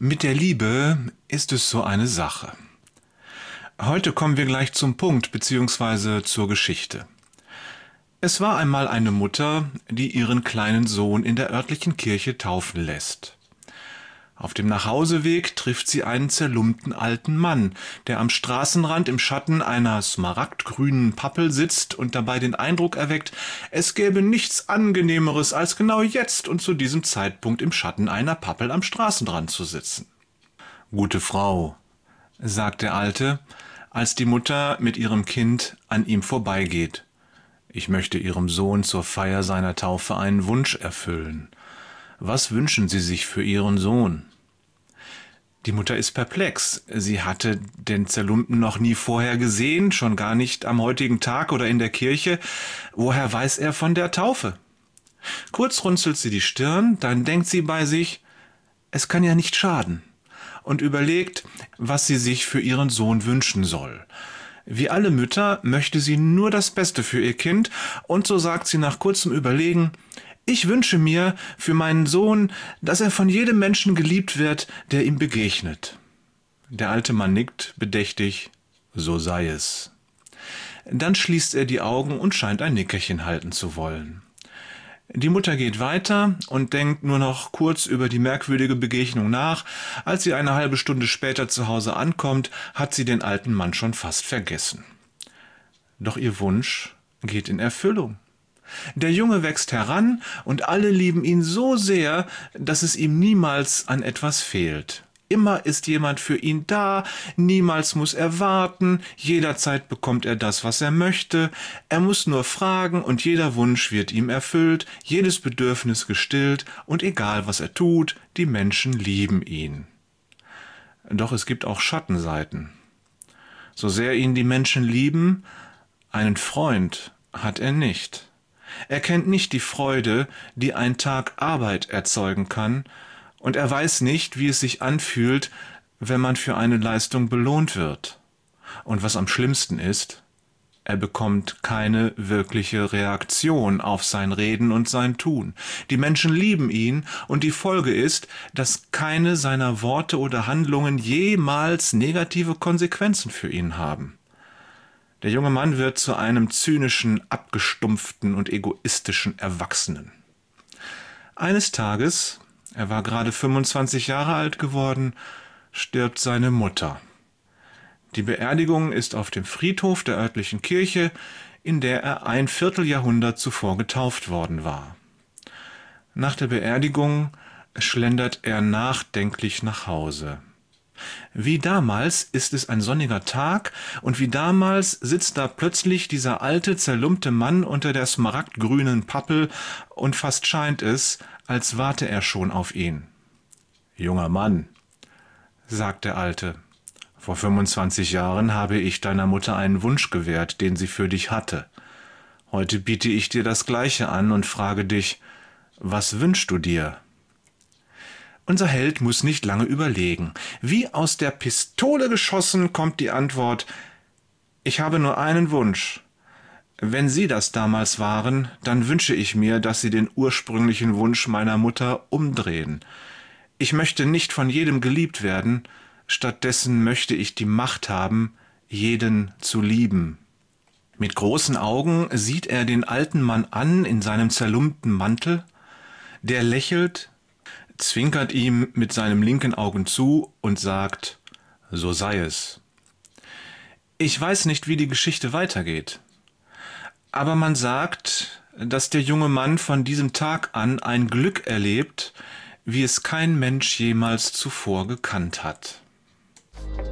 Mit der Liebe ist es so eine Sache. Heute kommen wir gleich zum Punkt bzw. zur Geschichte. Es war einmal eine Mutter, die ihren kleinen Sohn in der örtlichen Kirche taufen lässt. Auf dem Nachhauseweg trifft sie einen zerlumpten alten Mann, der am Straßenrand im Schatten einer smaragdgrünen Pappel sitzt und dabei den Eindruck erweckt, es gäbe nichts Angenehmeres, als genau jetzt und zu diesem Zeitpunkt im Schatten einer Pappel am Straßenrand zu sitzen. »Gute Frau«, sagt der Alte, als die Mutter mit ihrem Kind an ihm vorbeigeht. »Ich möchte Ihrem Sohn zur Feier seiner Taufe einen Wunsch erfüllen. Was wünschen Sie sich für Ihren Sohn?« Die Mutter ist perplex. Sie hatte den Zerlumpten noch nie vorher gesehen, schon gar nicht am heutigen Tag oder in der Kirche. Woher weiß er von der Taufe? Kurz runzelt sie die Stirn, dann denkt sie bei sich, es kann ja nicht schaden, und überlegt, was sie sich für ihren Sohn wünschen soll. Wie alle Mütter möchte sie nur das Beste für ihr Kind, und so sagt sie nach kurzem Überlegen, ich wünsche mir für meinen Sohn, dass er von jedem Menschen geliebt wird, der ihm begegnet. Der alte Mann nickt bedächtig, so sei es. Dann schließt er die Augen und scheint ein Nickerchen halten zu wollen. Die Mutter geht weiter und denkt nur noch kurz über die merkwürdige Begegnung nach. Als sie eine halbe Stunde später zu Hause ankommt, hat sie den alten Mann schon fast vergessen. Doch ihr Wunsch geht in Erfüllung. Der Junge wächst heran und alle lieben ihn so sehr, dass es ihm niemals an etwas fehlt. Immer ist jemand für ihn da, niemals muss er warten, jederzeit bekommt er das, was er möchte. Er muss nur fragen und jeder Wunsch wird ihm erfüllt, jedes Bedürfnis gestillt und egal was er tut, die Menschen lieben ihn. Doch es gibt auch Schattenseiten. So sehr ihn die Menschen lieben, einen Freund hat er nicht. Er kennt nicht die Freude, die ein Tag Arbeit erzeugen kann, und er weiß nicht, wie es sich anfühlt, wenn man für eine Leistung belohnt wird. Und was am schlimmsten ist, er bekommt keine wirkliche Reaktion auf sein Reden und sein Tun. Die Menschen lieben ihn, und die Folge ist, dass keine seiner Worte oder Handlungen jemals negative Konsequenzen für ihn haben. Der junge Mann wird zu einem zynischen, abgestumpften und egoistischen Erwachsenen. Eines Tages, er war gerade 25 Jahre alt geworden, stirbt seine Mutter. Die Beerdigung ist auf dem Friedhof der örtlichen Kirche, in der er ein Vierteljahrhundert zuvor getauft worden war. Nach der Beerdigung schlendert er nachdenklich nach Hause. Wie damals ist es ein sonniger Tag, und wie damals sitzt da plötzlich dieser alte, zerlumpte Mann unter der smaragdgrünen Pappel, und fast scheint es, als warte er schon auf ihn. »Junger Mann«, sagt der Alte, »vor 25 Jahren habe ich deiner Mutter einen Wunsch gewährt, den sie für dich hatte. Heute biete ich dir das Gleiche an und frage dich, was wünschst du dir?« Unser Held muss nicht lange überlegen. Wie aus der Pistole geschossen kommt die Antwort, ich habe nur einen Wunsch. Wenn Sie das damals waren, dann wünsche ich mir, dass Sie den ursprünglichen Wunsch meiner Mutter umdrehen. Ich möchte nicht von jedem geliebt werden, stattdessen möchte ich die Macht haben, jeden zu lieben. Mit großen Augen sieht er den alten Mann an in seinem zerlumpten Mantel. Der lächelt, zwinkert ihm mit seinem linken Auge zu und sagt, so sei es. Ich weiß nicht, wie die Geschichte weitergeht. Aber man sagt, dass der junge Mann von diesem Tag an ein Glück erlebt, wie es kein Mensch jemals zuvor gekannt hat.